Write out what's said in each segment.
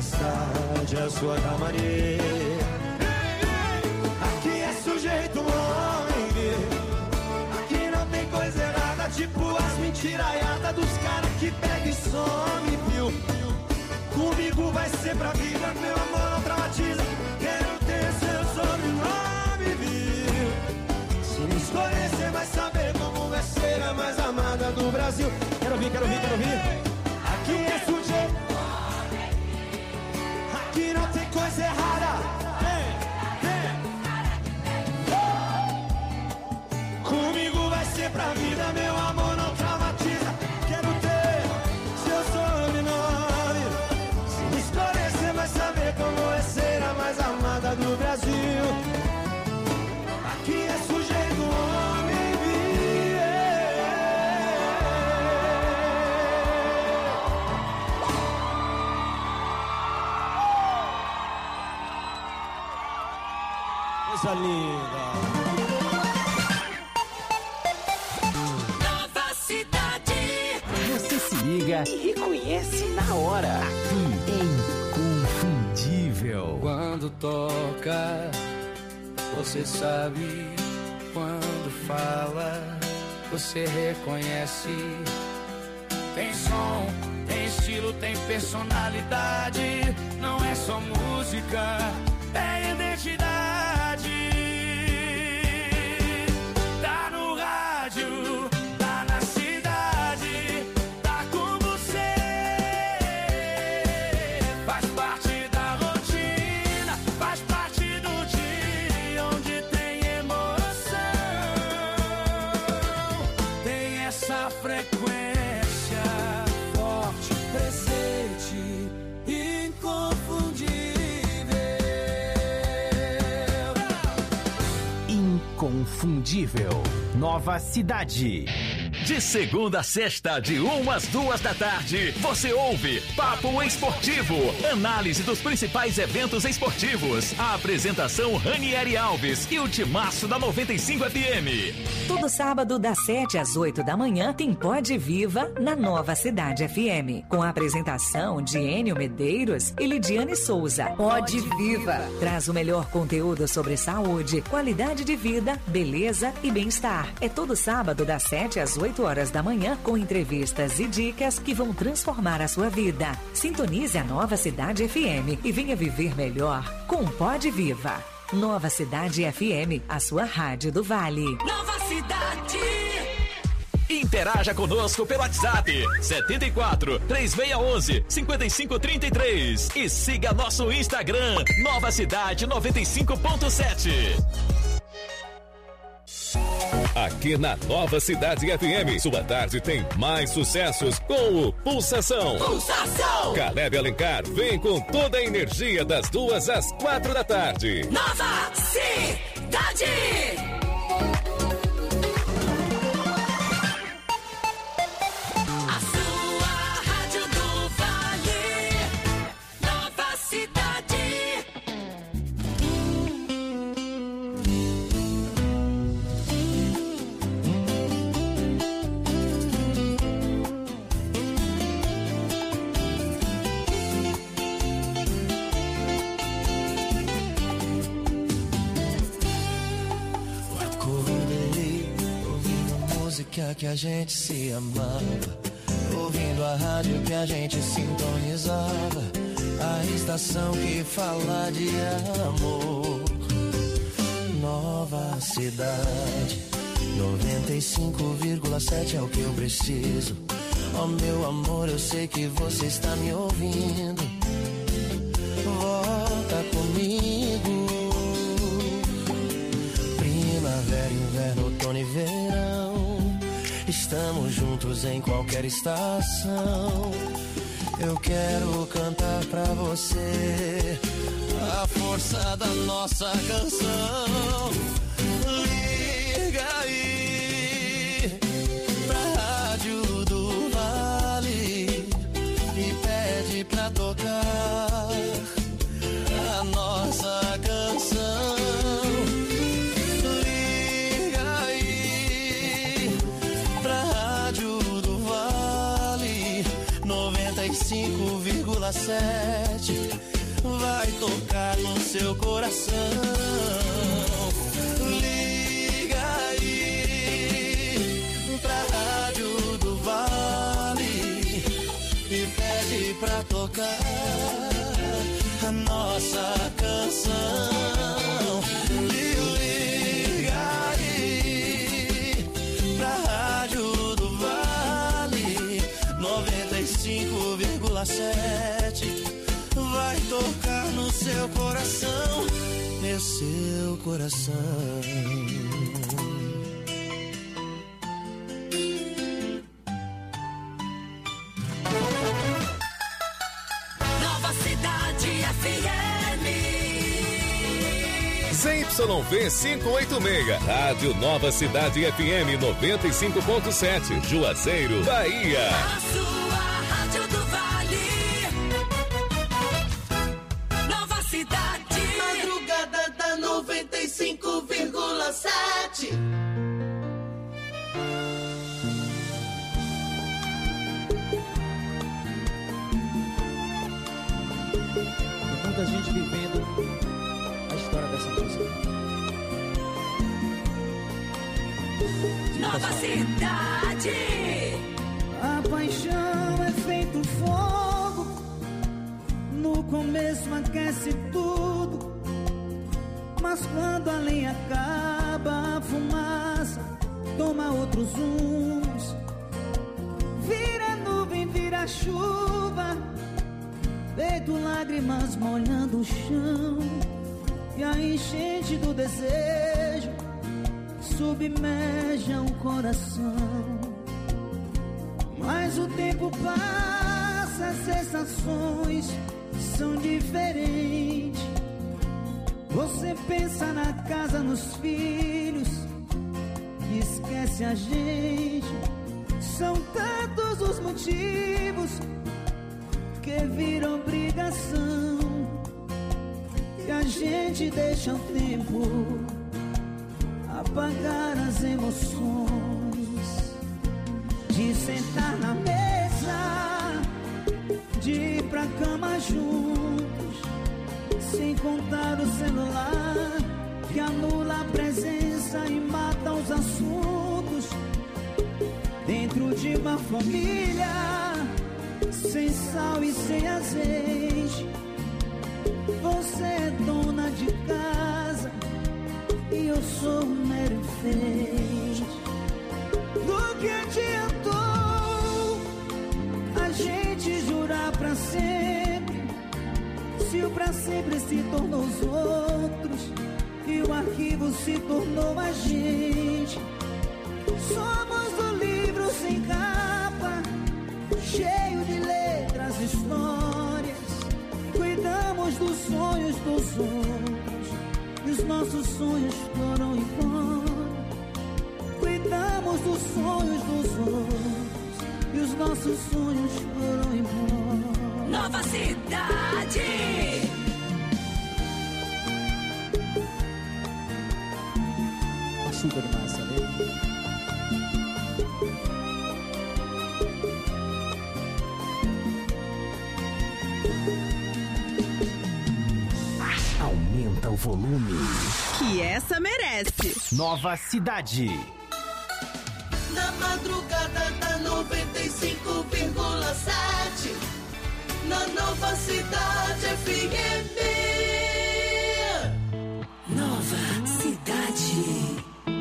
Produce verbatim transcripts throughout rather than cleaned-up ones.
tempestade é a sua calmaria. Aqui é sujeito homem, aqui não tem coisa errada, tipo as mentiraiadas dos caras que pega e some, viu? Comigo vai ser pra vida, meu amor não traumatiza. Quero ter seu sobrenome, viu? Se me escolher, você vai saber como vai ser a mais amada do Brasil. Quero ouvir, quero ouvir, quero ouvir. Aqui é sujeito, aqui não tem coisa errada. Comigo vai ser pra vida, meu amor não traumatiza. Quero ter seu sobrenome. Se me escolher, você vai saber como é ser a mais amada do Brasil. Aqui é sujeito homem. Coisa linda. Nova Cidade. Você se liga e reconhece na hora. Aqui é Inconfundível. Quando toca, você sabe. Quando fala, você reconhece. Tem som, tem estilo, tem personalidade. Não é só música, é identidade. Tá no rádio, tá na cidade, tá com você. Faz parte da rotina, faz parte do dia onde tem emoção. Tem essa frequência forte, presente, inconfundível. Inconfundível. Nova Cidade. De segunda a sexta, de uma às duas da tarde, você ouve Papo Esportivo, análise dos principais eventos esportivos. A apresentação Ranieri Alves e o timaço da noventa e cinco F M. Todo sábado, das sete às oito da manhã, tem Pod Viva na Nova Cidade F M, com a apresentação de Enio Medeiros e Lidiane Souza. Pod Viva traz o melhor conteúdo sobre saúde, qualidade de vida, beleza e bem-estar. É todo sábado, das sete às oito horas da manhã, com entrevistas e dicas que vão transformar a sua vida. Sintonize a Nova Cidade F M e venha viver melhor com Pod Viva. Nova Cidade F M, a sua rádio do Vale. Nova Cidade. Interaja conosco pelo WhatsApp setenta e quatro, três seis um um, cinco cinco três três e siga nosso Instagram Nova Cidade noventa e cinco ponto sete. Aqui na Nova Cidade F M, sua tarde tem mais sucessos com o Pulsação. Pulsação. Caleb Alencar vem com toda a energia das duas às quatro da tarde. Nova Cidade. A sua rádio do Vale. Nova Cidade. Que a gente se amava, ouvindo a rádio que a gente sintonizava, a estação que fala de amor. Nova Cidade noventa e cinco vírgula sete é o que eu preciso. Oh meu amor, eu sei que você está me ouvindo. Volta comigo. Primavera, inverno, outono e verão, estamos juntos em qualquer estação. Eu quero cantar pra você a força da nossa canção. Liga aí pra Rádio do Vale e pede pra tocar a nossa canção. cinco vírgula vírgula sete vai tocar no seu coração. Liga aí pra Rádio do Vale e pede pra tocar a nossa canção. Liga aí pra Rádio do Vale noventa e cinco vírgula sete vai tocar no seu coração, no seu coração. Nova Cidade F M. Z Y V quinhentos e oitenta e seis, Rádio Nova Cidade F M noventa e cinco ponto sete, Juazeiro, Bahia. A sua Rádio do Vale. Nova Cidade. Madrugada da noventa e cinco vírgula sete. Muita gente vivendo a história dessa música. Nova Cidade. A paixão é feito fogo, no começo aquece tudo, mas quando a lenha acaba, a fumaça toma outros rumos. Vira nuvem, vira chuva, feito lágrimas molhando o chão, e a enchente do desejo submerge o coração. Mas o tempo passa, as sensações são diferentes. Você pensa na casa, nos filhos, e esquece a gente. São tantos os motivos que viram obrigação, e a gente deixa o tempo apagar as emoções. De sentar na mesa, de ir pra cama juntos, sem contar o celular que anula a presença e mata os assuntos. Dentro de uma família, sem sal e sem azeite, você é dona de casa e eu sou um mero enfeite. Do que adiantou a gente jurar pra sempre, se o pra sempre se tornou os outros e o arquivo se tornou a gente? Somos o livro sem capa, cheio de letras e histórias. Cuidamos dos sonhos dos outros e os nossos sonhos foram embora. Cuidamos dos sonhos dos outros e os nossos sonhos foram embora. Nova Cidade. Açúcar de massa, né? Aumenta o volume. Que essa merece. Nova Cidade. Na madrugada da noventa e cinco vírgula sete, na Nova Cidade F M. Nova Cidade.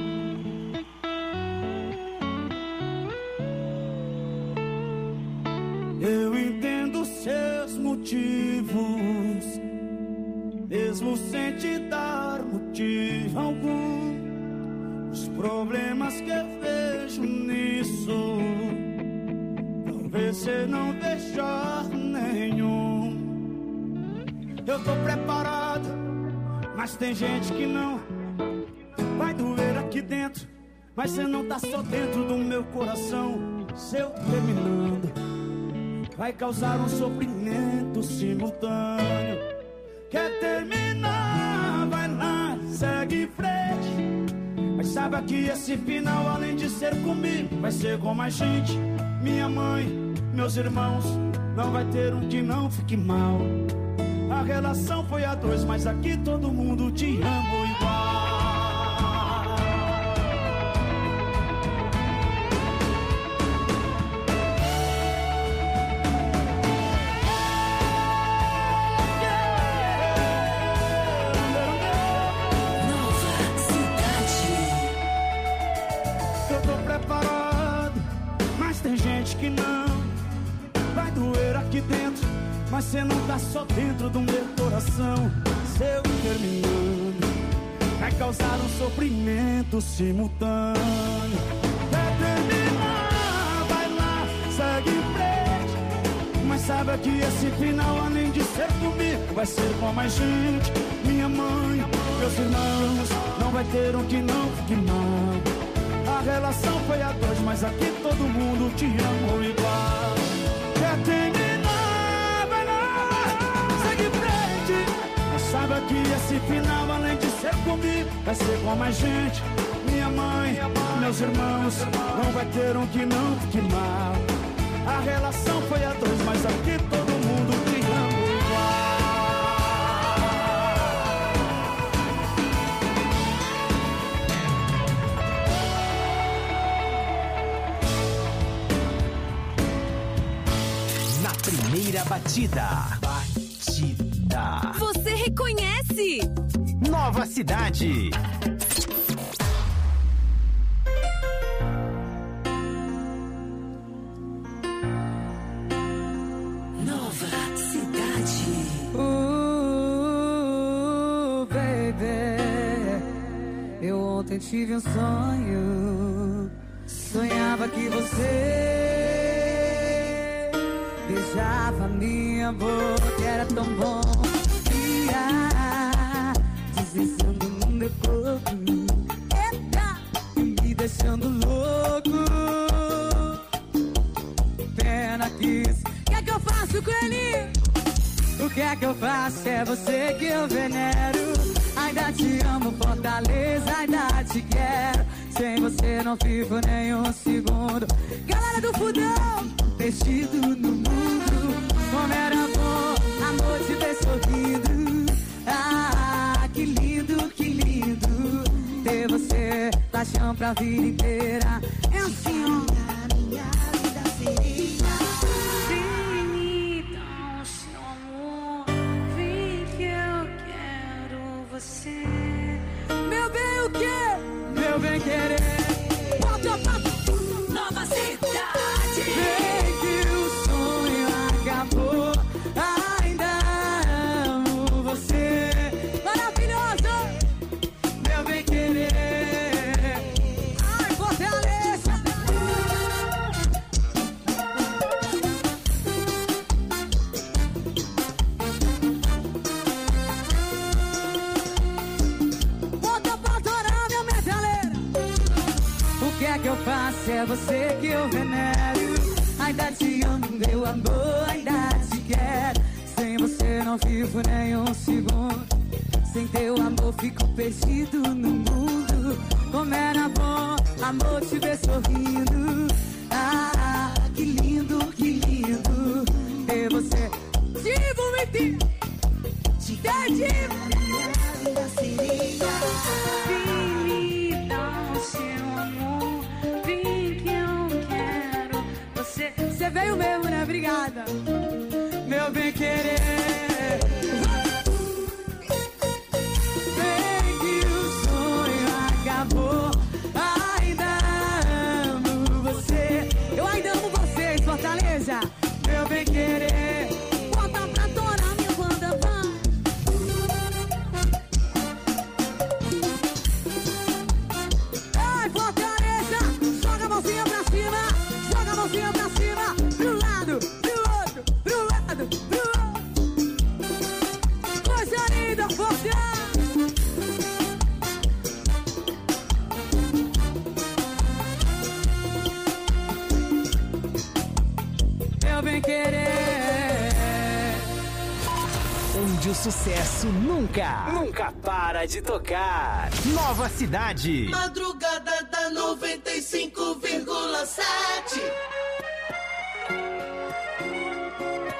Eu entendo seus motivos, mesmo sem te dar motivo algum. Os problemas que eu vejo nisso, talvez você não veja nenhum. Eu tô preparado, mas tem gente que não. Vai doer aqui dentro, mas você não tá só dentro do meu coração. Se eu terminando, vai causar um sofrimento simultâneo. Quer terminar, vai lá, segue em frente. Mas saiba que esse final, além de ser comigo, vai ser com mais gente. Minha mãe, meus irmãos, não vai ter um que não fique mal. A relação foi a dois, mas aqui todo mundo te ama igual. Que não vai doer aqui dentro, mas cê não tá só dentro do meu coração. Seu terminando vai causar um sofrimento simultâneo. Quer terminar, vai lá, segue em frente, mas saiba que esse final, além de ser comigo, vai ser com mais gente. Minha mãe, meus irmãos, não vai ter um que não fique mal. A relação foi a dois, mas aqui todo mundo te amou igual. Quer terminar, vai lá, segue em frente, mas saiba que esse final, além de ser comigo, vai ser com mais gente. Minha mãe, meus irmãos, não vai ter um que não fique mal. A relação foi a dois, mas aqui todo mundo te amou igual. Primeira batida. Batida. Você reconhece? Nova Cidade. Nova Cidade. Uh, baby, eu ontem tive um sonho. Sonhava que você beijava minha boca, era tão bom. Ia deslizando no meu corpo, eita, me deixando louco. Pena que isso. O que é que eu faço com ele? O que é que eu faço? É você que eu venero. Ainda te amo, Fortaleza, ainda te quero. Sem você não fico nem um segundo. Galera do Fudão, vestido no mundo, como era bom, amor, te ver sorrindo. Ah, que lindo, que lindo ter você, paixão pra vida inteira. É assim, ó. Minha vida seria. Vem me dar o seu amor, vem que eu quero você. Meu bem, o quê? Meu bem querer. Bota, bota. Nova Cidade. Vem que o sonho acabou, ainda amo você. Maravilhoso, meu bem querer. Ai, Fortaleza. Bota pra adorar, meu metaleiro. O que é que eu faço? É você que eu venero. Ainda te amo, meu amor, ainda te quero. Sem você não vivo nem um segundo. Sem teu amor fico perdido no mundo. Como era bom, amor, te ver sorrindo. Ah, que lindo, que lindo ter você. Divo, me te divo. Vem me dar o seu amor, vem que eu quero você. Você veio mesmo, né? Obrigada. Meu bem querer. Vem que o sonho acabou, ainda amo você. Eu ainda amo vocês, Fortaleza. Meu bem querer. Bota pra torar, minha banda, vai. Ai, Fortaleza, joga a mãozinha pra cima, joga a mãozinha pra cima, pro lado, pro outro, pro lado, pro outro. Coisa linda, Fortaleza. Meu bem querer. Onde o sucesso nunca, nunca para de tocar. Nova Cidade. Madrugada da noventa e cinco vírgula sete.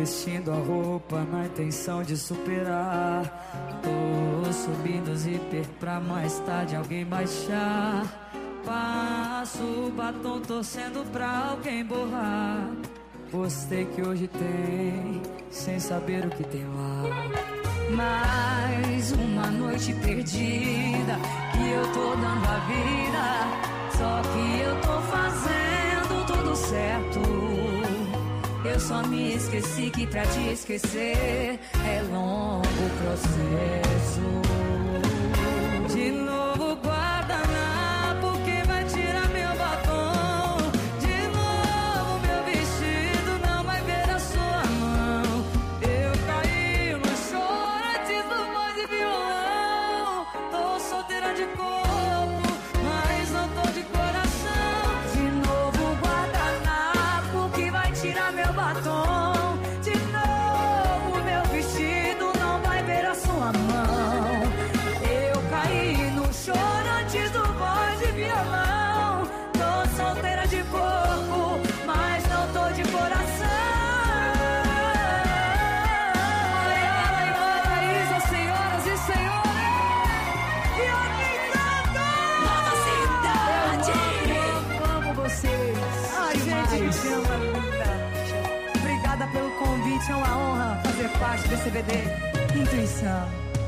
vestindo a roupa na intenção de superar. Tô subindo o zíper pra mais tarde alguém baixar. Passo o batom torcendo pra alguém borrar. Postei que hoje tem, sem saber o que tem lá. Mais uma noite perdida, que eu tô dando a vida. Só que eu tô fazendo tudo certo. Eu só me esqueci que pra te esquecer é longo o processo. De novo guardanapo que vai tirar meu batom. De novo meu vestido não vai ver a sua mão. Eu caí no choro antes do voz e violão. Tô solteira de corpo, mas não tô de coração. De novo guardanapo que vai tirar meu batom. De novo meu vestido não vai ver a sua mão. Eu caí no choro antes do voz e violão. Tô solteira de corpo, mas não tô de coração. Paraíso, senhoras e senhores, e aqui canta Nova Cidade. Eu amo vocês. Ai, gente, me ama linda. Obrigada pelo convite, é uma honra fazer parte desse B D Intuição.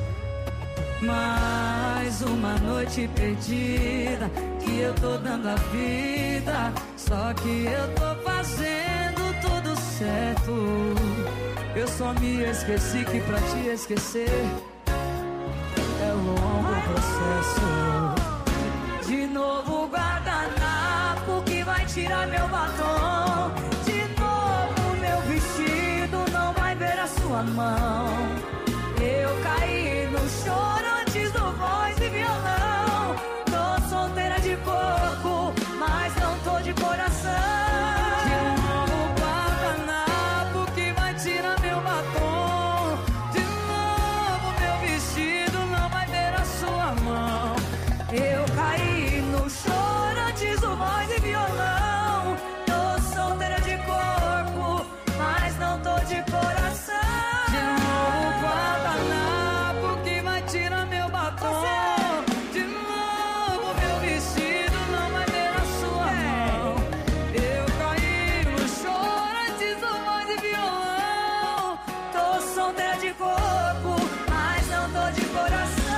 Mais uma noite perdida, que eu tô dando a vida. Só que eu tô fazendo tudo certo. Eu só me esqueci que pra te esquecer é longo o processo. De novo guardanapo que vai tirar meu batom. De novo meu vestido não vai ver a sua mão. Eu caí no choro antes do voz e violão. Tô solteira de corpo, mas não tô de coração. De novo guardanapo que vai tirar meu batom. De novo meu vestido não vai ver a sua mão. Eu caí no choro antes do voz e violão. Tô solteira de corpo, mas não tô de coração. De novo guardanapo que vai tirar meu batom. De novo meu vestido não vai ver a sua mão. Eu caí no choro antes do voz e violão. Tô solteira de corpo, mas não tô de coração.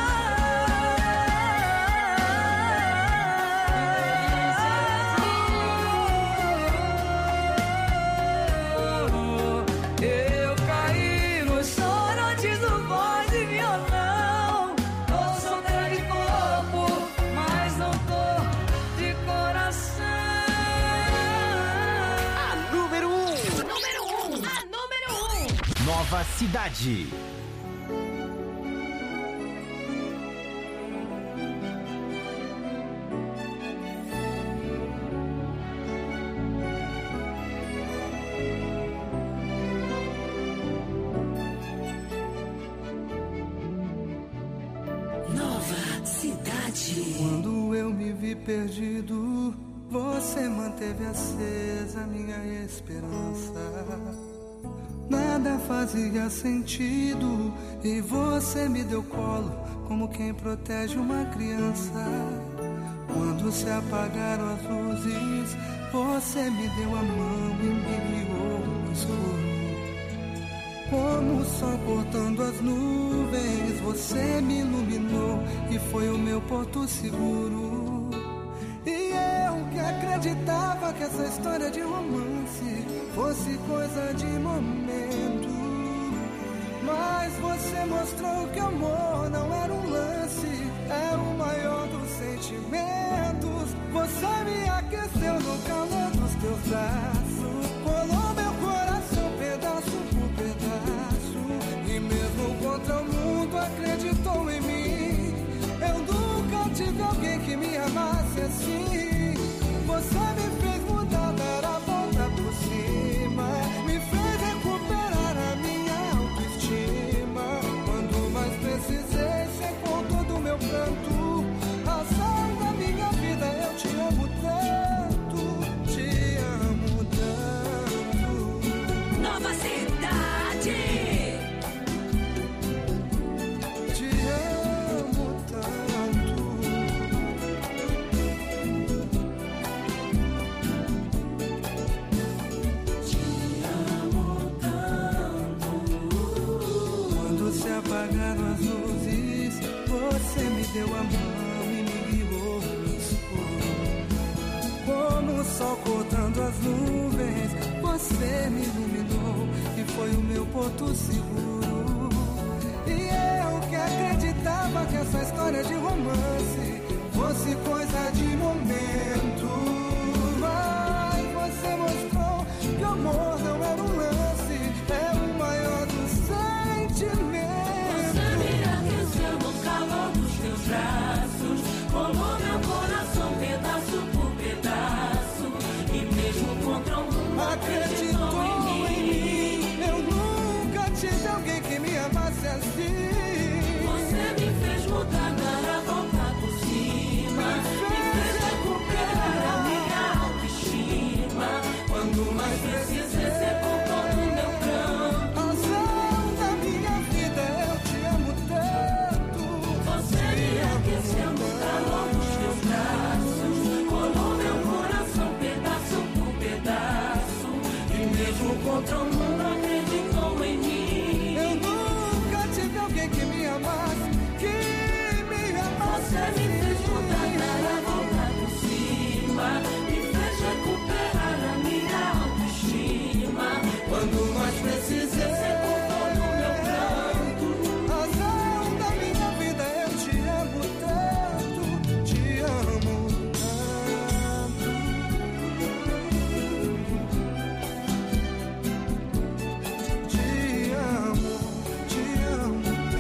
Eu caí no choro antes do voz e violão. Tô solteira de corpo, mas não tô de coração. A número um. Número um. A número um. Nova Cidade. Nova Cidade. Quando eu me vi perdido, você manteve acesa minha esperança. Nada fazia sentido e você me deu colo como quem protege uma criança. Quando se apagaram as luzes, você me deu a mão e me guiou no escuro. Como o sol cortando as nuvens, você me iluminou e foi o meu porto seguro. E eu que acreditava que essa história de romance fosse coisa de momento, mas você mostrou que amor não era um lance, era o maior dos sentimentos. Você me aqueceu no calor dos teus braços, colou meu coração pedaço por pedaço, e mesmo contra o mundo acreditou em mim. Eu nunca tive alguém que me amasse assim. Você me fez mudar, dar a volta por cima, me fez recuperar a minha autoestima. Quando mais precisei, secou todo o meu pranto. Razão da minha vida, eu te amo tanto, te amo tanto. Nova Cidade. apagaram as luzes, você me deu a mão e me guiou no escuro. Como o sol cortando as nuvens, você me iluminou e foi o meu porto seguro. E eu que acreditava que essa história de romance fosse coisa de momento, mas você mostrou que o amor não era um lance, é o maior dos sentimentos. Você me aqueceu no calor dos teus braços, colou meu coração pedaço por pedaço, e mesmo contra o mundo acreditou em mim. Eu nunca tive alguém que me amasse assim. Você me fez mudar, dar a volta por cima, me fez recuperar a minha autoestima. Quando mais precisei, você contou no meu pranto. Razão da minha vida, eu te amo tanto. Você me aqueceu no calor dos teus braços, colou meu coração pedaço por pedaço, e mesmo contra o mundo acreditou em mim. Eu nunca tive alguém que me amasse, que me amasse. Você me fez mudar, dar a volta por cima, me fez recuperar a minha autoestima. Quando mais precisei, você contou no meu pranto. Razão da minha vida, eu te amo tanto, te amo tanto. Te amo, te amo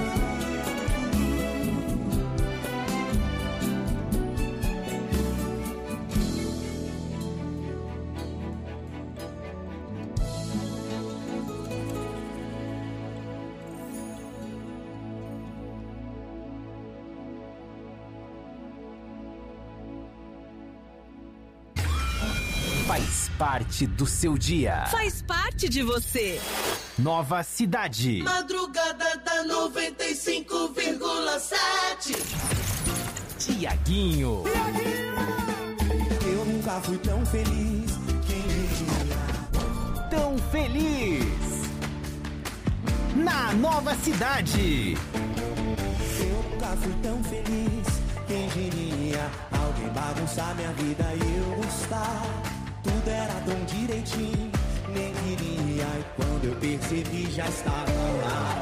Faz parte do seu dia. Faz parte de você. Nova Cidade. Madrugada da noventa e cinco vírgula sete. Tiaguinho. Eu nunca fui tão feliz, quem diria? Tão feliz. Na Nova Cidade. Eu nunca fui tão feliz, quem diria? Alguém bagunçar minha vida e eu gostar. Tudo era tão direitinho, nem queria. E quando eu percebi já estava lá,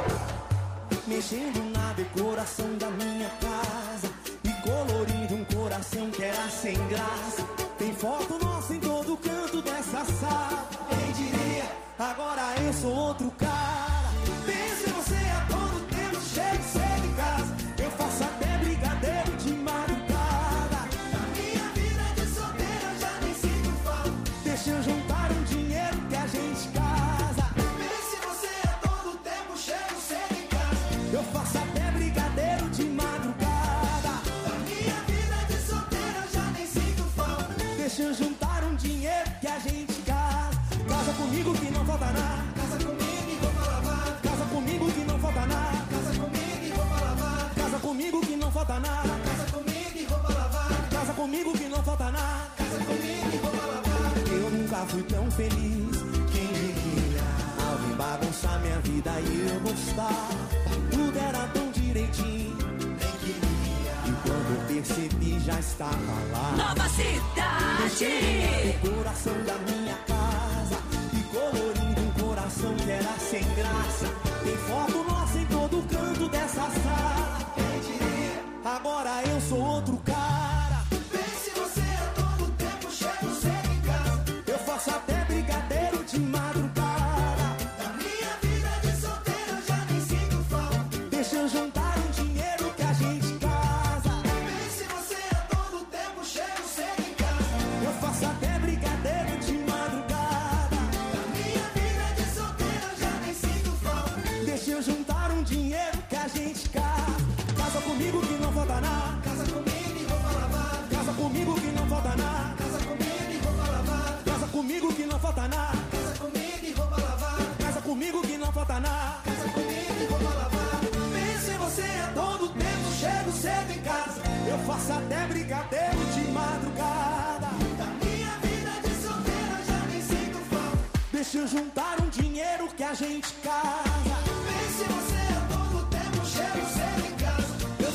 mexendo na decoração da minha casa e colorindo um coração que era sem graça. Tem foto nossa em todo canto dessa sala. Quem diria? Agora eu sou outro cara. Pense você a todo tempo, chego cedo em casa. Eu faço até brigadeiro de madrugada. Na minha vida de solteiro eu já nem sinto falta. Deixa eu juntar um dinheiro que a gente casa. Pense você a todo tempo, chego cedo em casa. Eu faço até brigadeiro de madrugada. Na minha vida de solteiro eu já nem sinto falta. Deixa eu juntar um dinheiro que a gente casa. Casa comigo que não falta nada. Casa comigo e roupa lavada. Casa comigo que não falta nada. Casa comigo e roupa lavada. Casa comigo que não falta nada. Casa comigo e roupa lavada. Casa comigo que não falta nada. Casa comigo e roupa lavada. Eu nunca fui tão feliz, quem diria? Alguém bagunçar minha vida e eu gostar. Tudo era tão direitinho, nem queria. E quando eu percebi já estava lá. Nova Cidade. O coração da minha casa e colorindo um coração que era sem graça. Tem foto nossa em todo canto dessa sala. Quem diria? Agora eu sou outro cara. Pense você a todo tempo, chego cedo em casa. Eu faço até brigadeiro de madrugada. Da minha vida de solteiro eu já nem sinto falta. Deixa eu juntar um dinheiro que a gente casa. Pense você a todo tempo, chego cedo em casa. Eu faço até brigadeiro de madrugada. Da minha vida de solteiro eu já nem sinto falta. Deixa eu juntar um dinheiro que a gente casa. Casa comigo que não falta nada. Casa comigo e roupa lavada. Casa comigo que não falta nada. Casa comigo e roupa lavada. Casa comigo que não falta nada. Casa comigo e roupa lavada. Casa comigo que não falta nada. Casa comigo e roupa lavada. Pense você a todo tempo, chego cedo em casa. Eu faço até brigadeiro de madrugada. Da minha vida de solteira já nem sinto falta. Deixa eu juntar um dinheiro que a gente casa. Pense você a todo tempo, chego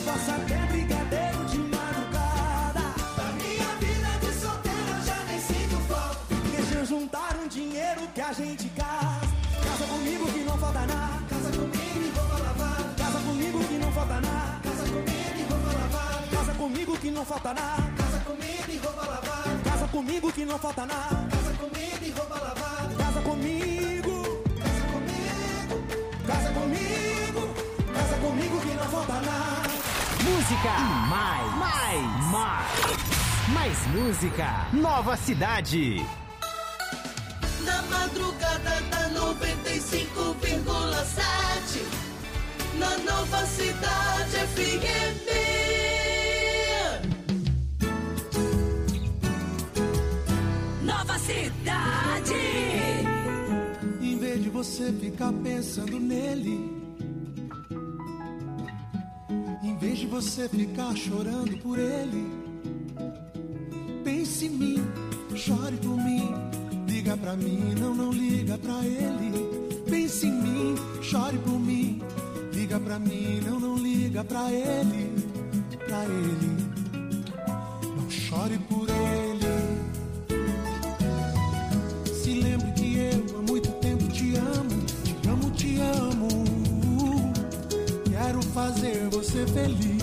faço até brigadeiro de madrugada. Da minha vida de solteiro eu já nem sinto falta. Deixa eu juntar um dinheiro que a gente casa. Casa comigo que não falta nada. Casa comigo e roupa lavada. Casa comigo que não falta nada. Casa comigo e roupa lavada. Casa comigo que não falta nada. Casa comigo e roupa lavada. Casa comigo que não falta nada. Casa comigo e roupa lavada. Casa comigo. Casa comigo. Casa comigo. Casa comigo que não falta nada. Música e mais, mais, mais, mais música. Nova Cidade. Na madrugada da noventa e cinco vírgula sete, na Nova Cidade F M. Nova Cidade. Em vez de você ficar pensando nele, em vez de você ficar chorando por ele, pense em mim, chore por mim. Liga pra mim, não, não liga pra ele. Pense em mim, chore por mim. Liga pra mim, não, não liga pra ele. Pra ele, não chore por ele. Se lembre que eu há muito tempo te amo. Te amo, te amo. Quero fazer você feliz.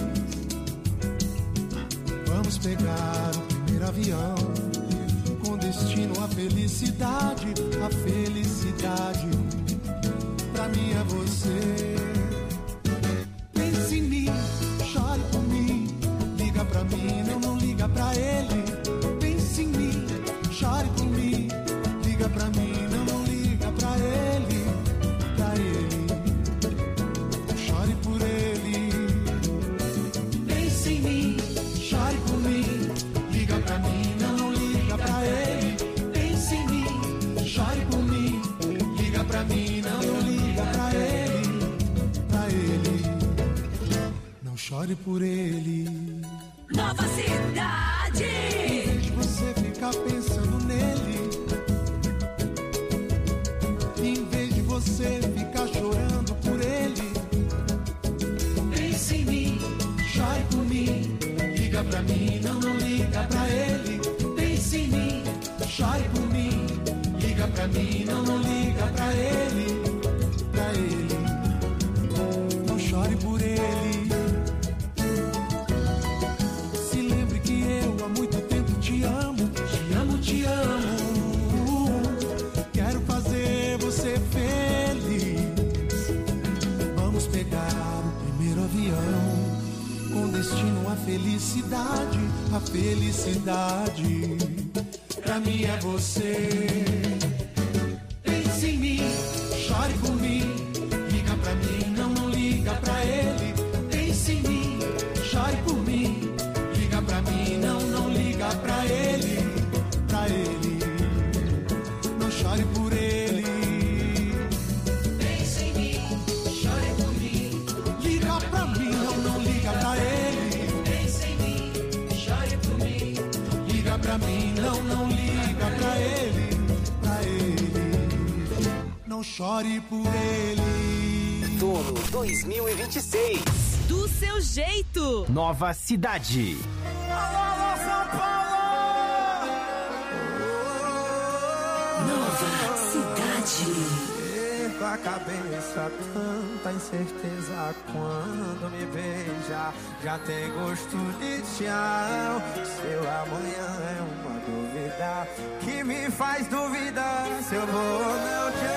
Vamos pegar o primeiro avião com destino à felicidade, a felicidade pra mim é você. Pense em mim, chore por mim, liga pra mim, não, não liga pra ele. Pense em mim, chore por mim, liga pra mim, não, não liga pra ele, pra ele, chore por ele. Pense em mim, chore por mim, liga pra mim, não, não liga pra ele. Pense em mim, chore por mim, liga pra mim, não, não liga pra ele, pra ele, não chore por ele. Nova Cidade. Em vez de você ficar pensando nele, em vez de você ficar chorando por ele, pense em mim, chore por mim, liga pra mim, não, não liga pra ele. Pense em mim, chore por mim, liga pra mim, não, não liga pra ele, pra ele, não chore por ele. Se lembre que eu há muito tempo te amo, te amo, te amo. Quero fazer você feliz. Vamos pegar o primeiro avião com destino à felicidade, a felicidade pra mim é você. Pense em mim, chore por mim, liga pra mim, não, não liga pra ele. Pense em mim, chore por mim, liga pra mim, não, não liga pra ele, pra ele, não chore por ele. Pense em mim, chore por mim, liga pra mim, não, não liga pra ele. Pense em mim, chore por mim, liga pra mim, não, não liga pra ele, pra ele, não chore por ele. Tono dois mil e vinte e seis. Do seu jeito. Nova Cidade. Alô, São Paulo! Nova Cidade. Com a cabeça tanta incerteza quando me beija, já tem gosto de tchau. Seu amanhã é uma dúvida que me faz duvidar se eu vou ou não te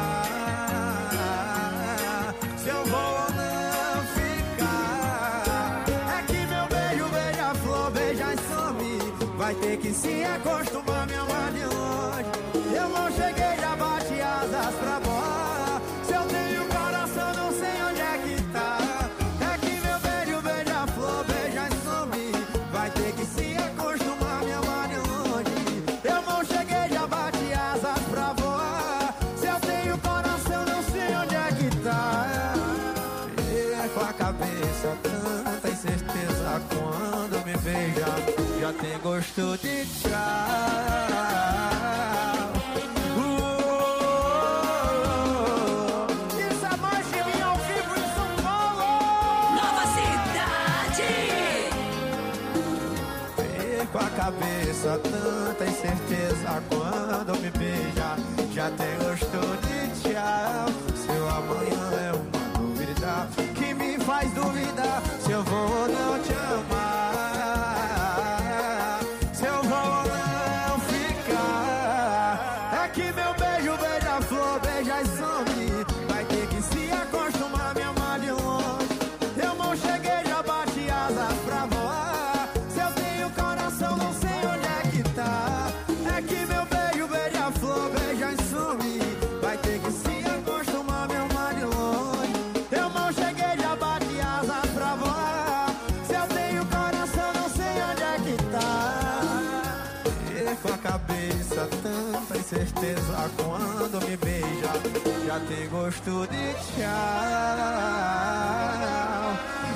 amar, se eu vou ou não ficar. É que meu beijo beija-flor, beija e some, vai ter que se acostumar, me amar de longe. Eu não cheguei, já bate asas pra voar. Se eu tenho coração, não sei onde é que tá. É que meu beijo beija-flor, beija e some, vai ter que se acostumar, me amar de longe. Eu não cheguei, já bate asas pra voar. Se eu tenho coração, não sei onde é que tá. É com a cabeça tanta incerteza quando me beija, já tem gosto de tchau. Nova Cidade. cabeça tanta incerteza quando me beija. Já tem gosto de tchau. Seu amanhã é uma dúvida que me faz duvidar se eu vou ou não te amar, se eu vou ou não ficar. É que meu beijo beija-flor, beija e some. Vai ter que se acostumar, me amar de longe. Eu não cheguei, já bati asa pra voar. Se eu tenho coração, não sei onde é que tá. É que meu beijo beija-flor, beija e some. Vai ter que se acostumar, me amar de longe. Eu não cheguei, já bati asa pra voar. Se eu tenho coração, não sei onde é que tá. Perco a cabeça, tanta incerteza quando me beija. Já tem gosto de tchau.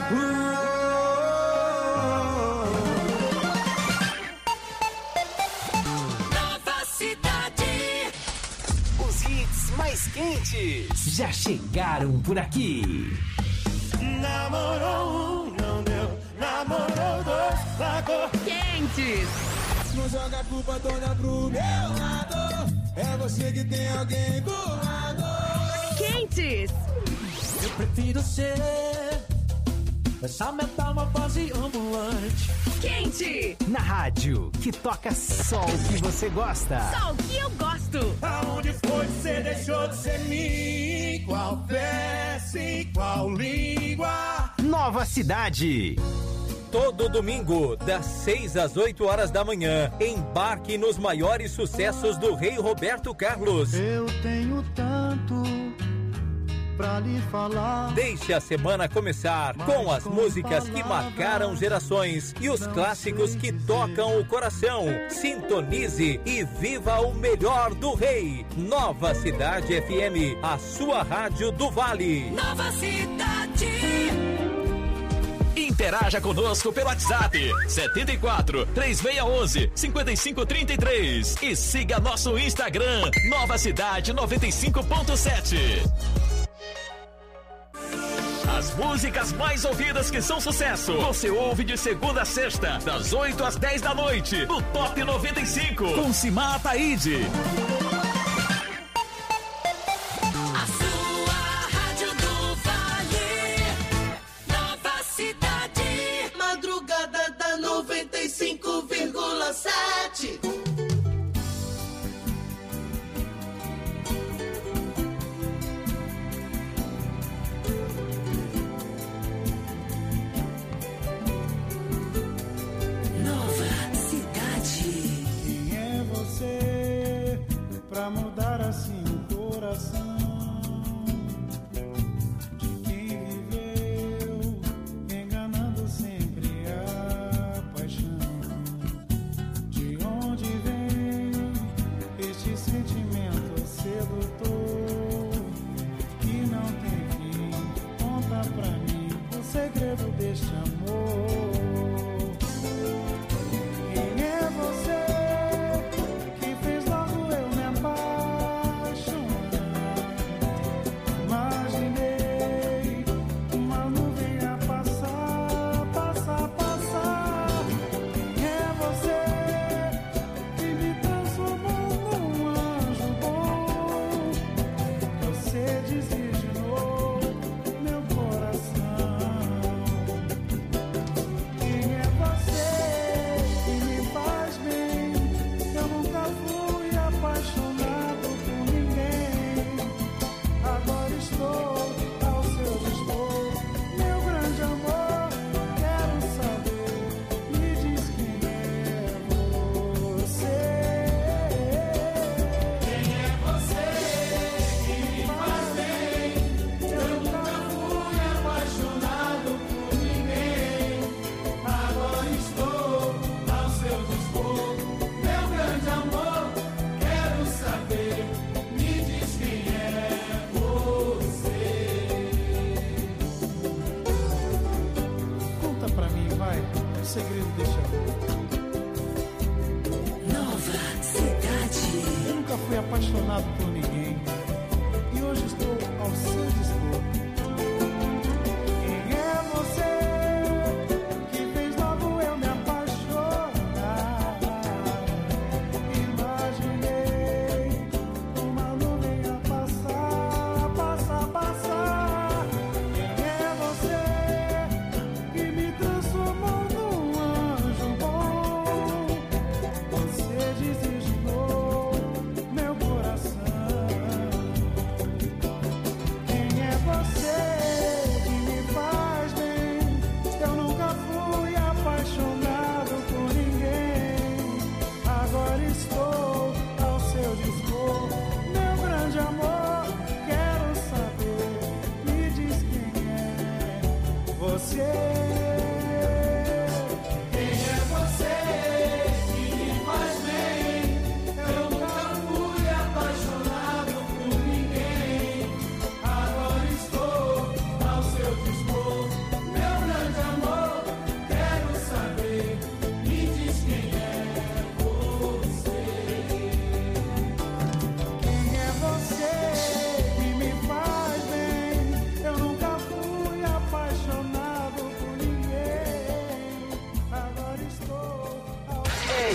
Nova Cidade. Os hits mais quentes já chegaram por aqui. Namorou um, não deu. Namorou dois, largou. Quentes. Não joga a culpa toda pro meu lado. É você que tem alguém do lado. Quentes. Eu prefiro ser essa metamorfose ambulante. Quente. Na rádio, que toca só o que você gosta. Só o que eu gosto. Aonde foi que você deixou de ser mim? Qual peça e qual língua? Nova Cidade. Todo domingo, das seis às oito horas da manhã, embarque nos maiores sucessos do Rei Roberto Carlos. Eu tenho tanto pra lhe falar. Deixe a semana começar com as músicas que marcaram gerações e os clássicos que tocam o coração. Sintonize e viva o melhor do Rei. Nova Cidade F M, a sua rádio do Vale. Nova Cidade. Interaja conosco pelo WhatsApp setenta e quatro, três seis um um, cinco cinco três três e siga nosso Instagram Nova Cidade noventa e cinco ponto sete. As músicas mais ouvidas que são sucesso, você ouve de segunda a sexta, das oito às dez da noite, no Top noventa e cinco, com Simar Ataíde. A sua rádio do Vale. Nova Cidade. Madrugada da noventa e cinco vírgula sete. Pra mudar assim o coração de quem viveu enganando sempre a paixão. De onde vem este sentimento sedutor que não tem fim? Conta pra mim o segredo deste amor. Quem é você? Fui apaixonado por ninguém e hoje estou ao seu dispor. Quem é você que fez logo eu me apaixonar?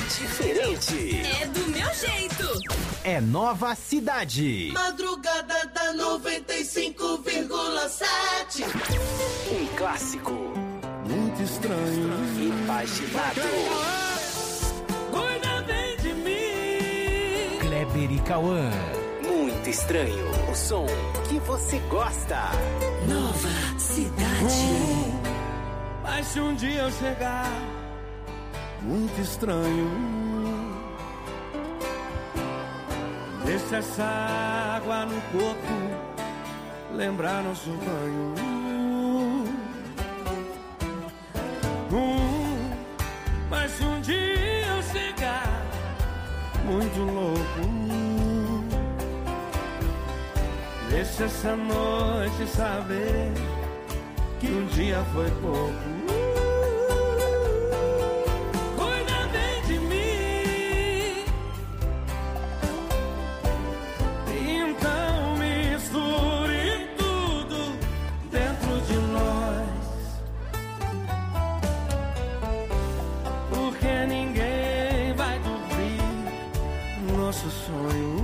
diferente. É do meu jeito. É Nova Cidade. Madrugada da noventa e cinco vírgula sete. Um clássico. Muito estranho. Imaginado. Cuida bem de mim. Kleber e Cauã. Muito estranho. O som que você gosta. Nova Cidade. Hum, mas se um dia eu chegar, muito estranho, deixa essa água no corpo lembrar nosso banho. Hum, mas se um dia eu chegar, muito louco, deixa essa noite saber que um dia foi pouco. Cuida bem de mim. Então misture tudo dentro de nós, porque ninguém vai dormir nosso sonho.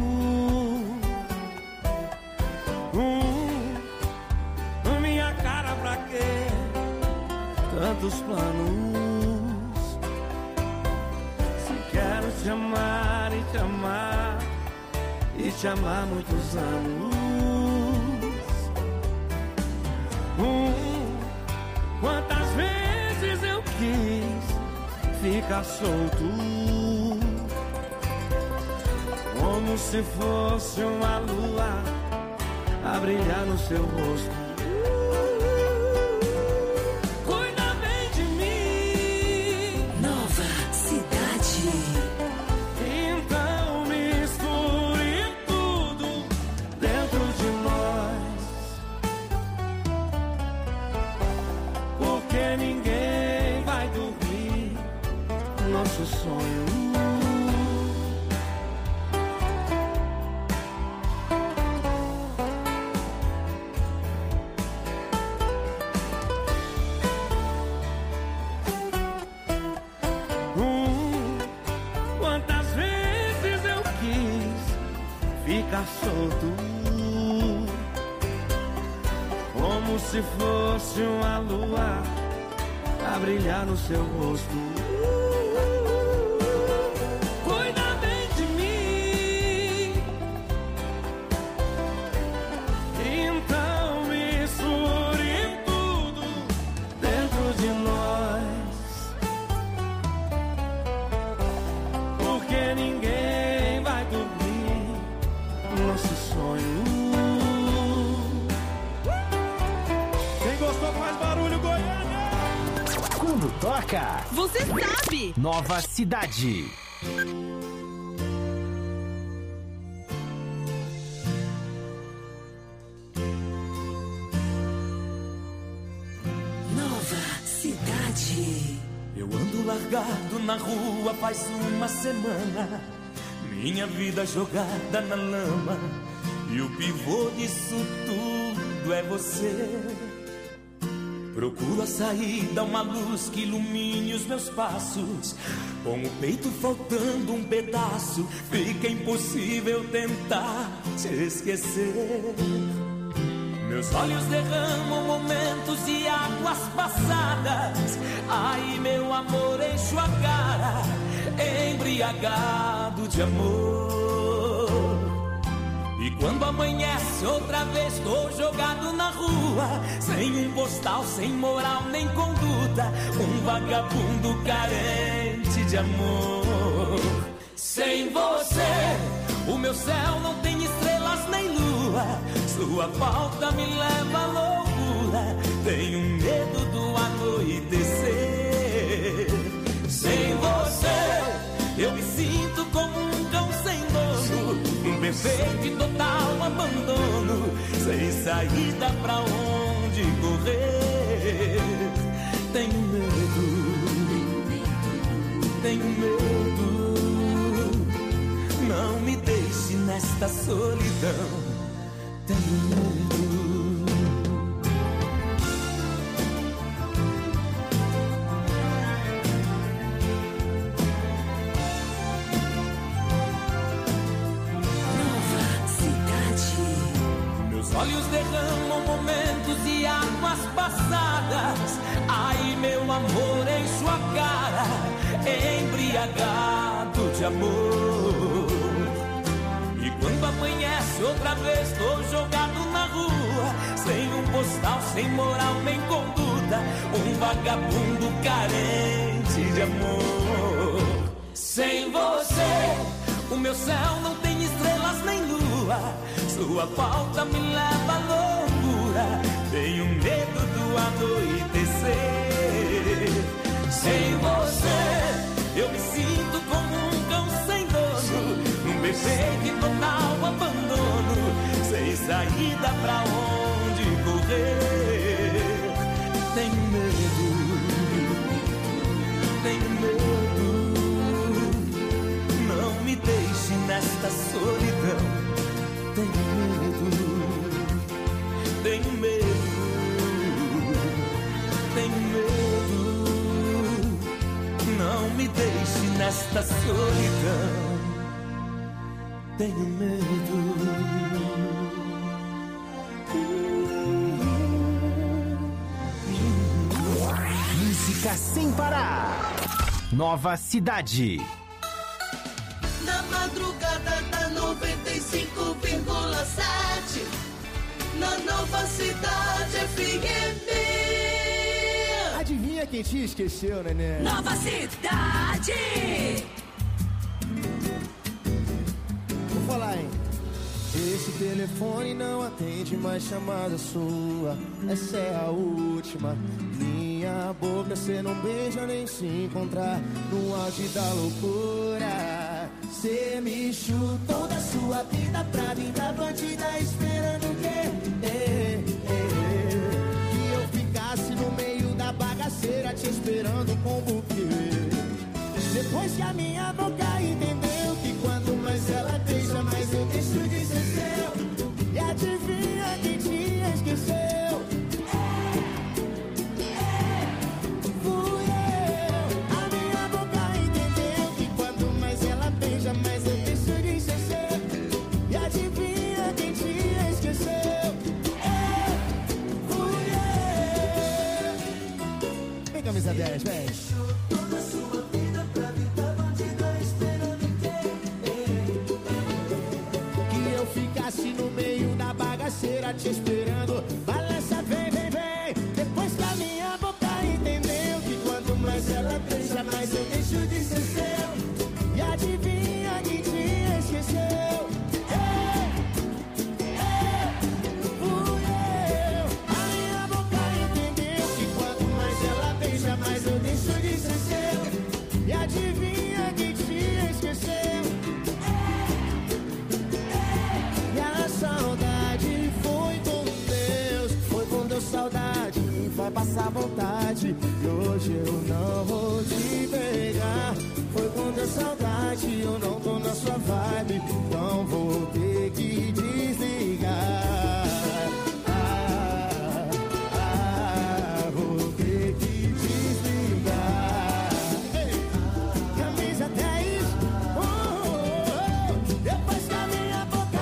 Hum, minha cara pra quê? Tantos planos. Se quero te amar e te amar e te amar há muitos anos. Hum, quantas vezes eu quis ficar solto, como se fosse uma lua a brilhar no seu rosto. Cuida bem de mim. Nova Cidade. Então misture tudo dentro de nós, porque ninguém vai dormir nosso sonho. Solto, como se fosse uma lua a brilhar no seu rosto. Cuida bem de mim. Então misture tudo dentro de nós, porque ninguém vai dormir nosso sonho. Quem gostou faz barulho, Goiânia! Quando toca, você sabe. Nova Cidade. Nova Cidade. Eu ando largado na rua faz uma semana, minha vida jogada na lama, e o pivô disso tudo é você. Procuro a saída, uma luz que ilumine os meus passos. Com o peito faltando um pedaço, fica impossível tentar te esquecer. Meus olhos derramam momentos e águas passadas. Ai, meu amor, encho a cara, embriagado de amor. E quando amanhece outra vez, tô jogado na rua, sem um postal, sem moral nem conduta, um vagabundo carente de amor. Sem você, o meu céu não tem estrelas nem lua, sua falta me leva à loucura, tenho medo do anoitecer. Sem você, eu me sinto como um cão sem dono, um perfeito e total abandono, sem saída pra onde correr. Tenho medo, tenho medo, não me deixe nesta solidão. Tenho medo. olhos derramam momentos e águas passadas. Ai, meu amor, em sua cara, embriagado de amor. E quando amanhece outra vez, tô jogado na rua, sem um postal, sem moral nem conduta, um vagabundo carente de amor. Sem você, o meu céu não tem estrelas nem lua, sua falta me leva à loucura, tenho medo do anoitecer. Sem você, eu me sinto como um cão sem dono, num perfeito e total abandono, sem saída pra onde correr. Tenho medo, tenho medo, não me deixe nesta solidão. Tenho medo, tenho medo, tenho medo, não me deixe nesta solidão. Tenho medo. Música sem parar. Nova Cidade. Na madrugada da noventa e cinco vírgula sete, na Nova Cidade F M. Adivinha quem te esqueceu, neném? Nova Cidade. Vou falar, hein? Esse telefone não atende mais chamada sua. Essa é a última. Minha boca cê não beija nem se encontrar no auge da loucura. Cê me chutou da sua vida pra vir da bandida, esperando o quê? É, é, que eu ficasse no meio da bagaceira te esperando com o buquê. Depois que a minha boca entendeu que quanto mais ela deixa, mais eu deixo de ser seu. E adivinha quem te esqueceu? Fui eu. A minha boca entendeu que quanto mais ela beija, mais eu deixo de ser seu. E adivinha quem te esqueceu? Fui eu. Vem, camisa dez, vem. Ficasse no meio da bagaceira te esperando. Balança, vem, vem, vem. Depois que a minha boca entendeu que quanto mais ela beija, mais eu deixo de ser seu. E adivinha quem te esqueceu? Ei, ei, fui eu. A minha boca entendeu que quanto mais ela beija, mais eu deixo de ser seu. E adivinha quem te esqueceu? Saudade foi com Deus, foi com Deus saudade, vai passar vontade. E hoje eu não vou te pegar. Foi com Deus saudade, eu não tô na sua vibe, então vou ter que desligar. Ah, ah, vou ter que desligar. Ei, camisa dez, oh, oh, oh. Depois que a minha boca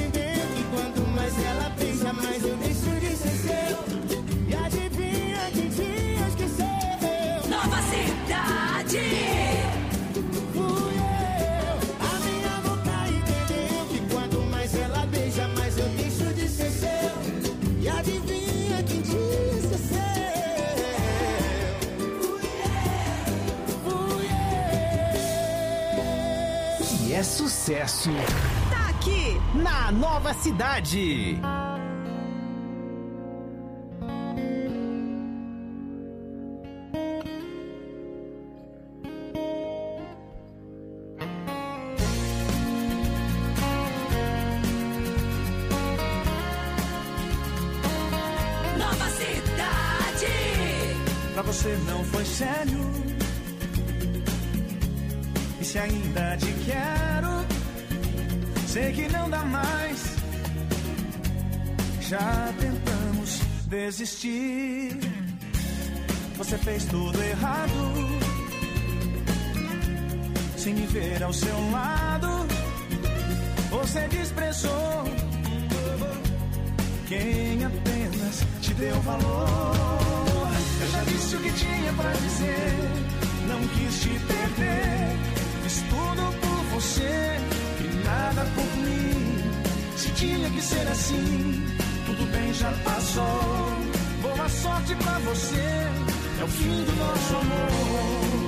ela pensa, mas eu deixo de ser seu. E adivinha quem te esqueceu? Nova Cidade. Fui eu. A minha boca entendeu que quanto mais ela beija, mais eu deixo de ser seu. E adivinha quem te esqueceu? Fui eu. Fui eu. Se é sucesso, tá aqui na Nova Cidade. Nova Cidade. Pra você não foi sério. E se ainda te quero, sei que não dá mais. Já tentamos desistir. Você fez tudo errado, sem me ver ao seu lado. Você desprezou quem apenas te deu valor. Eu já disse o que tinha pra dizer, não quis te perder. Fiz tudo por você e nada por mim. Se tinha que ser assim, tudo bem, já passou. Boa sorte pra você, é o fim do nosso amor.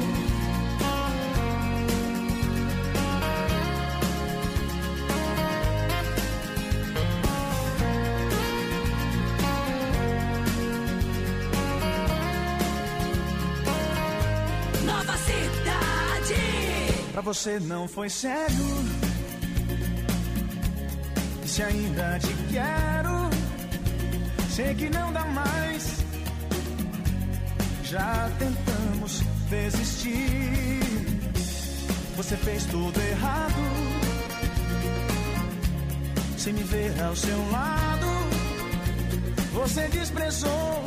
Nova Cidade. Pra você não foi sério, e se ainda te quero, sei que não dá mais. Já tentamos desistir, você fez tudo errado, sem me ver ao seu lado. Você desprezou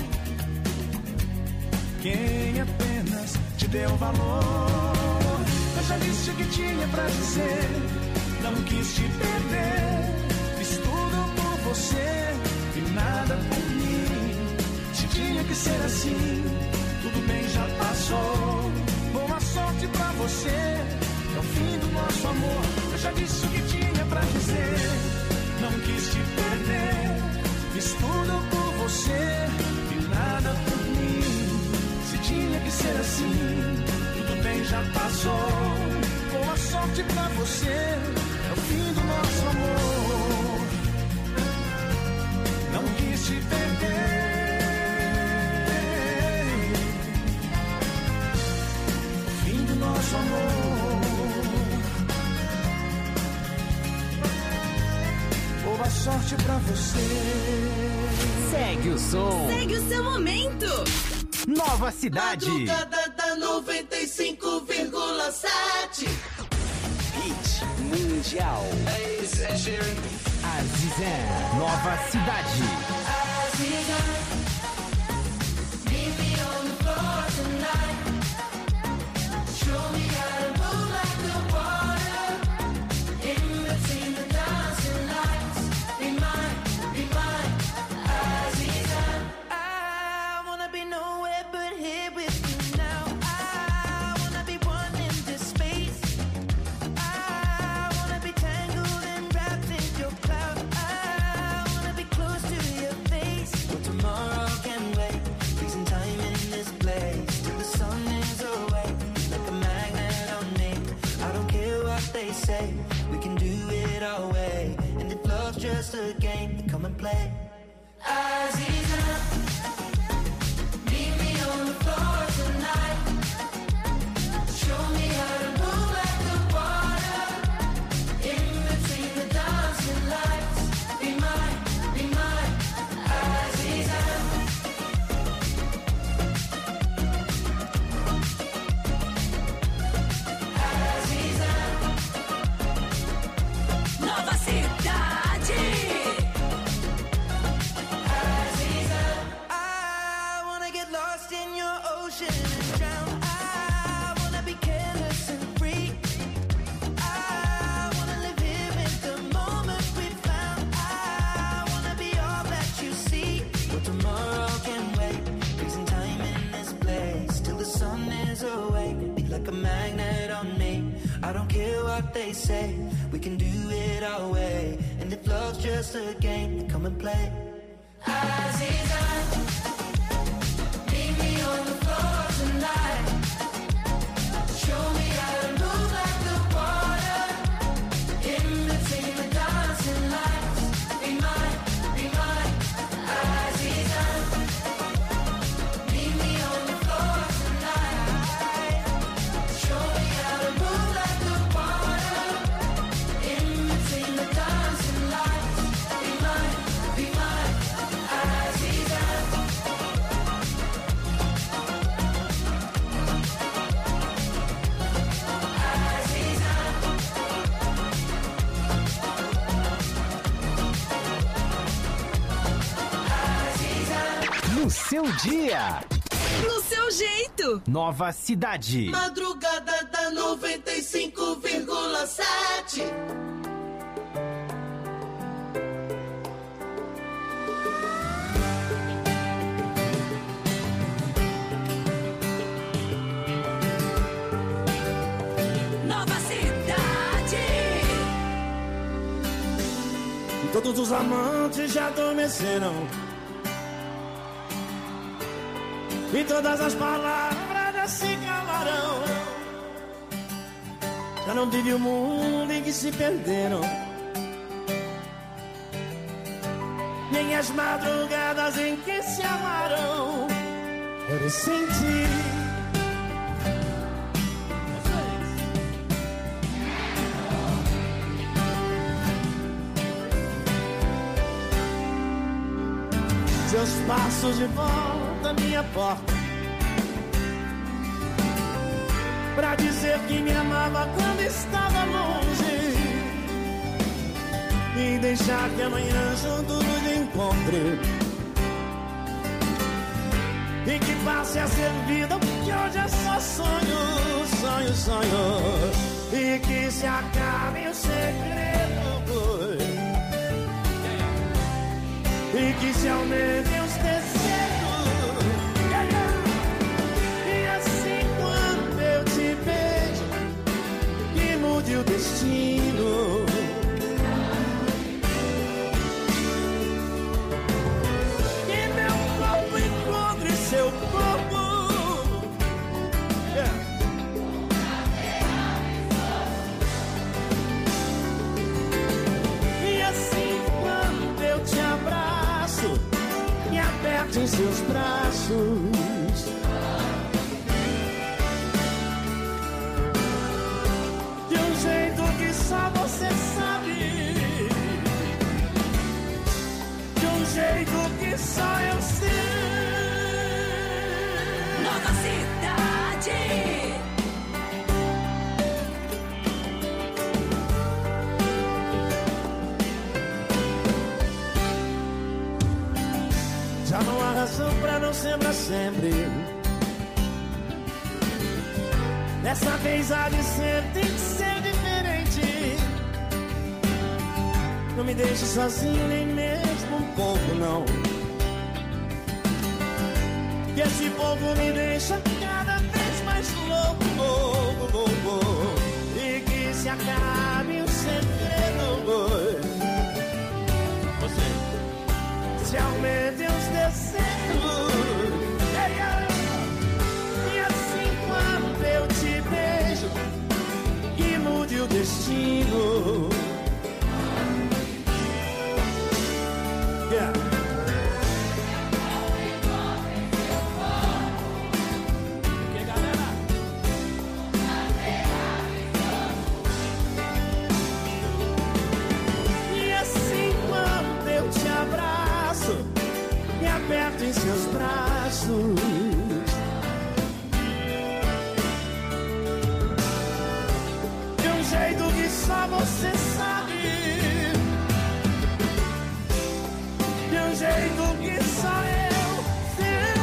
quem apenas te deu valor. Eu já disse o que tinha pra dizer, não quis te perder. Fiz tudo por você e nada por mim. Se tinha que ser assim, tudo bem, já passou. Boa sorte pra você, é o fim do nosso amor. Eu já disse o que tinha pra dizer, não quis te perder. Fiz tudo por você e nada por mim. Se tinha que ser assim, tudo bem, já passou. Boa sorte pra você, é o fim do nosso amor. Não quis te perder. Nosso amor. Boa sorte pra você. Segue o som. Segue o seu momento. Nova Cidade. Madrugada da noventa e cinco vírgula sete. Hit mundial. Azizé. Nova Cidade. Azizé. Meet me on the floor tonight. Show me how to move like the water. In between the dancing lights. Be mine, be mine, Aziza. I wanna be nowhere but here with you now. I wanna be one in this space. I wanna be tangled and wrapped in your cloud. I wanna be close to your face. But tomorrow can wait. Freezing time in this place till the sun is away. They say we can do it our way, and if love's just a game, come and play. Aziza, meet me on the floor tonight. Show me how to move like the water. In between the dancing lights. Be mine, be mine, Aziza. Nova Cidade. I wanna get lost in your ocean and drown. I wanna be careless and free. I wanna live here in the moment we found. I wanna be all that you see. But tomorrow can wait. Freezing time in this place till the sun is awake. Be like a magnet on me. I don't care what they say. We can do it our way. And if love's just a game, come and play. Aziza, meet me on the floor tonight. Show me how to move like the water. In between the dancing lights. Be mine, be mine, Aziza. Meet me on the floor tonight. Show me how to move like the water. In between the dancing lights. Be mine, be mine, Aziza. No seu dia. No seu jeito. Nova Cidade. Madrugada da noventa e cinco vírgula sete. Todos os amantes já adormeceram e todas as palavras já se calarão. Já não vive o mundo em que se perderam, nem as madrugadas em que se amaram. Eles senti seus passos de volta à minha porta, pra dizer que me amava quando estava longe, e deixar que amanhã juntos nos encontre, e que passe a ser vida, porque hoje é só sonho, sonho, sonho, e que se acabe o segredo, e que se aumentem os desejos, e assim quando eu te beijo, que mude o destino. E meu corpo encontre seu corpo, yeah. E assim quando eu te abraço, me aperte em seus braços, de um jeito que só você sabe, de um jeito que só eu sei. Nova Cidade. Já não há razão pra não ser pra sempre. Dessa vez há de ser, tem que ser diferente. Não me deixe sozinho nem mesmo um pouco, não. Que esse pouco me deixa cada vez mais louco, louco, louco. E que se acabe o segredo, você se aumente os desejos, e assim quando eu te beijo, que mude o destino. Yeah. Que galera? E assim quando eu te abraço, me aperto em seus braços, de um jeito que só você sabe, de um jeito que só eu sei.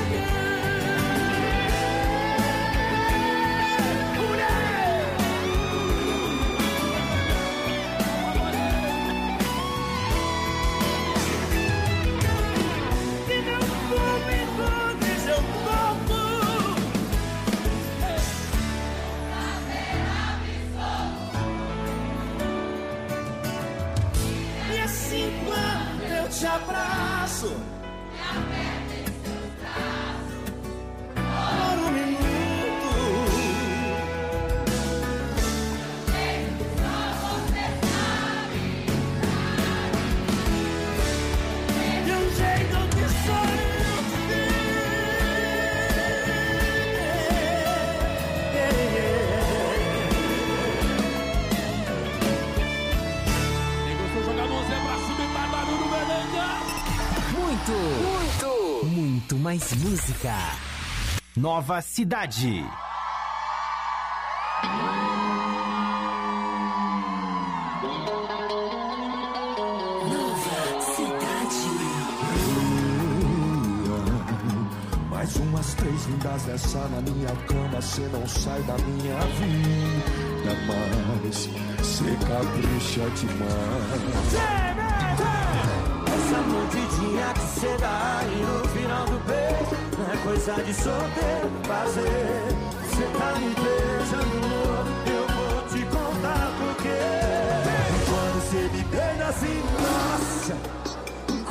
Que meu corpo encontre seu corpo, e assim quando eu te abraço, por um minuto, de um jeito que só eu Muito, muito, muito mais música. Nova Cidade. Nova Cidade. Mais umas três lindas dessa na minha cama, cê não sai da minha vida mais, cê capricha demais. Essa mordidinha que cê dá e no final do beijo não é coisa de solteiro fazer. Cê tá me beijando, eu vou te contar por quê. Quando cê me beija assim, nossa,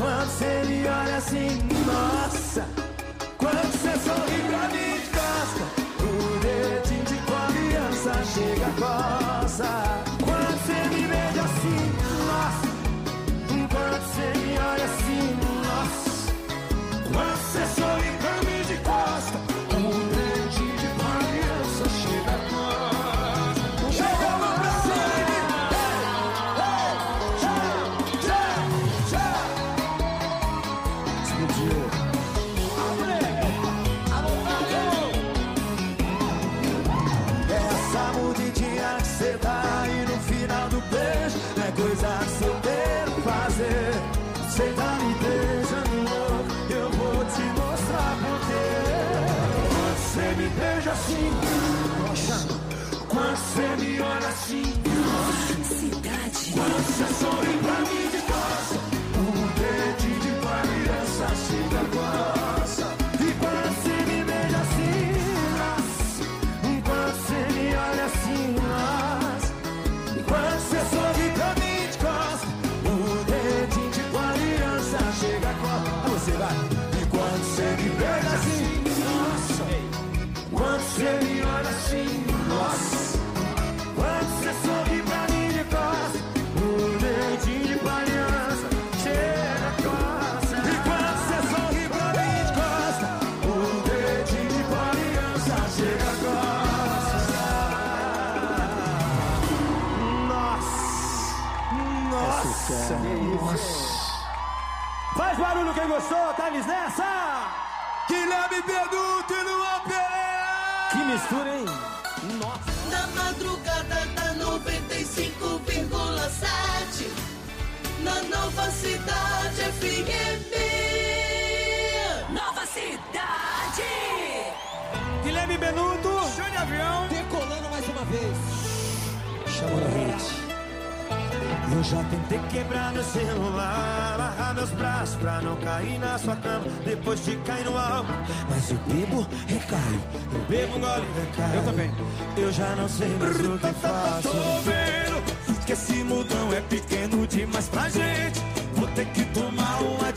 Quando você me olha assim, nossa. Quando você sorri pra mim de costa, o dedinho de confiança chega a coça. Quando você me beija assim, nossa. Quando você me olha assim, nossa. Quando você sorri pra mim de costa, o dedinho de confiança chega a coça. Chega a mão pra cima. Explodiu. Essa mordidinha que cê dá aí no final do beijo não é coisa que solteiro fazer. Cê tá me beijando louco, eu vou te mostrar porquê. Quando cê me beija assim, nossa. Quando cê me olha assim, nossa. Cidade. Quando cê sorri pra mim de costa, um dedinho de criança chega a coça. E quando cê me beija assim, nossa. Quando cê me olha assim, nossa. E quando cê sorri pra mim de costa, o dedinho de criança chega a coça. Você vai. E quando cê me beija assim, nossa. Quando cê me olha assim, nossa. Quando cê sorri pra mim de costa, o dedinho de criança chega a coça. E quando cê sorri pra mim de costa, o dedinho de criança chega a coça. Nossa. Nossa. Nossa. Faz barulho quem gostou, Thales nessa! Guilherme Benuto e Luan Pereira! Que mistura, hein? Nossa! Na madrugada da noventa e cinco vírgula sete, na Nova Cidade F M. Nova Cidade! Guilherme Benuto! Show de avião! Decolando mais uma vez! Chama no hit! Eu já tentei quebrar meu celular, amarrar meus braços pra não cair na sua cama depois de cair no álcool. Mas eu bebo, recaio, eu bebo, gole, recaio. Eu também. Eu já não sei mais o que faço. Tô vendo que esse mudão é pequeno demais pra gente. Vou ter que tomar uma